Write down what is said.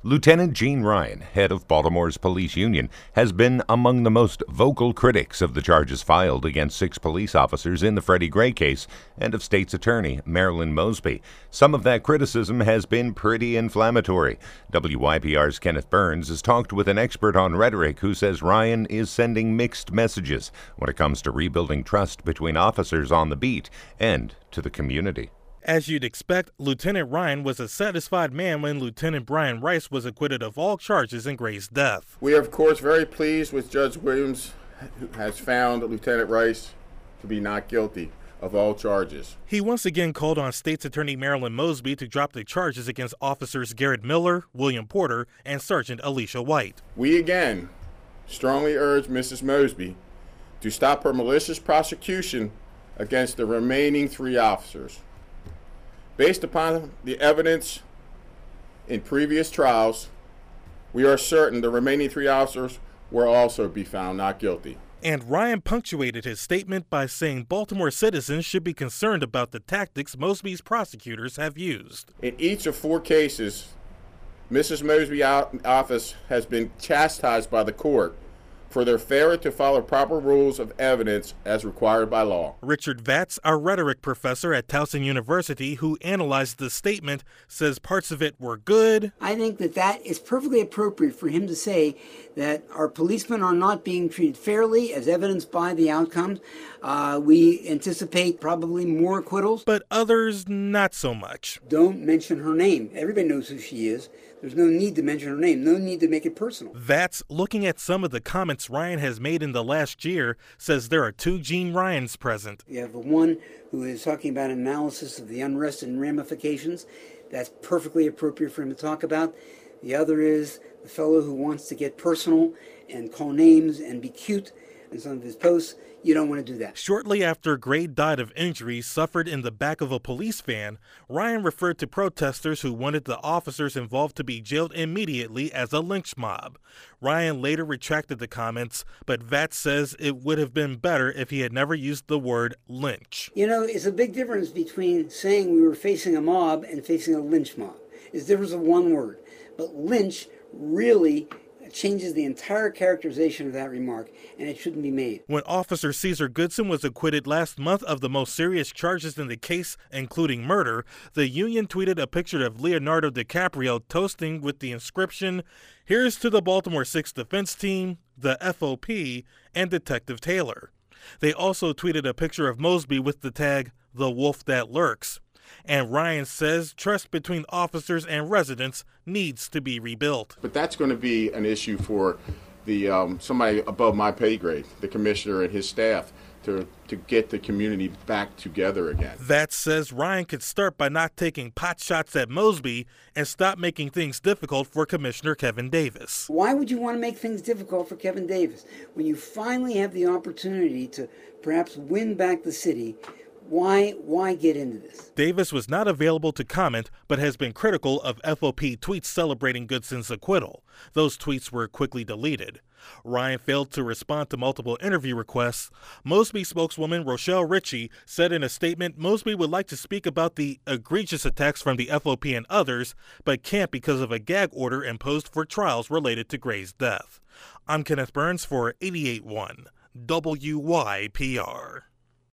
Lieutenant Gene Ryan, head of Baltimore's police union, has been among the most vocal critics of the charges filed against 6 police officers in the Freddie Gray case and of State's Attorney Marilyn Mosby. Some of that criticism has been pretty inflammatory. WYPR's Kenneth Burns has talked with an expert on rhetoric who says Ryan is sending mixed messages when it comes to rebuilding trust between officers on the beat and to the community. As you'd expect, Lieutenant Ryan was a satisfied man when Lieutenant Brian Rice was acquitted of all charges in Gray's death. We are, of course, very pleased with Judge Williams, who has found Lieutenant Rice to be not guilty of all charges. He once again called on State's Attorney Marilyn Mosby to drop the charges against Officers Garrett Miller, William Porter, and Sergeant Alicia White. We again strongly urge Mrs. Mosby to stop her malicious prosecution against the remaining 3 officers. Based upon the evidence in previous trials, we are certain the remaining 3 officers will also be found not guilty. And Ryan punctuated his statement by saying Baltimore citizens should be concerned about the tactics Mosby's prosecutors have used. In each of 4 cases, Mrs. Mosby's office has been chastised by the court for their failure to follow proper rules of evidence as required by law. Richard Vatz, a rhetoric professor at Towson University who analyzed the statement, says parts of it were good. I think that is perfectly appropriate for him to say that our policemen are not being treated fairly, as evidenced by the outcomes. We anticipate probably more acquittals. But others, not so much. Don't mention her name. Everybody knows who she is. There's no need to mention her name, no need to make it personal. Vatz, looking at some of the comments Ryan has made in the last year, says there are 2 Gene Ryans present. You have the one who is talking about an analysis of the unrest and ramifications. That's perfectly appropriate for him to talk about. The other is the fellow who wants to get personal and call names and be cute in some of his posts. You don't want to do that. Shortly after Gray died of injuries suffered in the back of a police van, Ryan referred to protesters who wanted the officers involved to be jailed immediately as a lynch mob. Ryan later retracted the comments, but Vatz says it would have been better if he had never used the word lynch. You know, it's a big difference between saying we were facing a mob and facing a lynch mob. It's the difference of one word. But lynch really changes the entire characterization of that remark, and it shouldn't be made. When Officer Caesar Goodson was acquitted last month of the most serious charges in the case, including murder, the union tweeted a picture of Leonardo DiCaprio toasting with the inscription, "Here's to the Baltimore 6th Defense Team, the FOP, and Detective Taylor." They also tweeted a picture of Mosby with the tag, "The Wolf That Lurks." And Ryan says trust between officers and residents needs to be rebuilt. But that's going to be an issue for the somebody above my pay grade, the commissioner and his staff, to get the community back together again. That says Ryan could start by not taking pot shots at Mosby and stop making things difficult for Commissioner Kevin Davis. Why would you want to make things difficult for Kevin Davis when you finally have the opportunity to perhaps win back the city? Why get into this? Davis was not available to comment, but has been critical of FOP tweets celebrating Goodson's acquittal. Those tweets were quickly deleted. Ryan failed to respond to multiple interview requests. Mosby spokeswoman Rochelle Ritchie said in a statement Mosby would like to speak about the egregious attacks from the FOP and others, but can't because of a gag order imposed for trials related to Gray's death. I'm Kenneth Burns for 88.1 WYPR.